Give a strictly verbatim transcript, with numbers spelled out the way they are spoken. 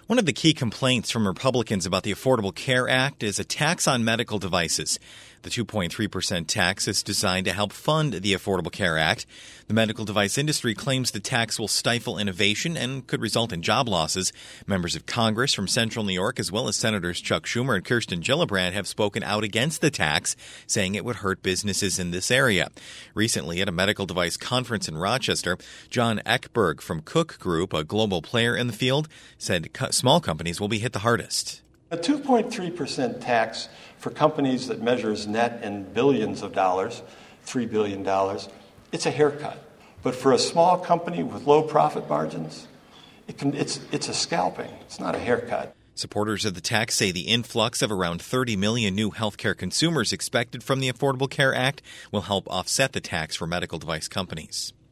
One of the key complaints from Republicans about the Affordable Care Act is a tax on medical devices. The two point three percent tax is designed to help fund the Affordable Care Act. The medical device industry claims the tax will stifle innovation and could result in job losses. Members of Congress from Central New York, as well as Senators Chuck Schumer and Kirsten Gillibrand, have spoken out against the tax, saying it would hurt businesses in this area. Recently, at a medical device conference in Rochester, John Eckberg from Cook Group, a global player in the field, said small companies will be hit the hardest. A two point three percent tax for companies that measures net in billions of dollars, three billion dollars, it's a haircut. But for a small company with low profit margins, it can, it's, it's a scalping. It's not a haircut. Supporters of the tax say the influx of around thirty million new healthcare consumers expected from the Affordable Care Act will help offset the tax for medical device companies.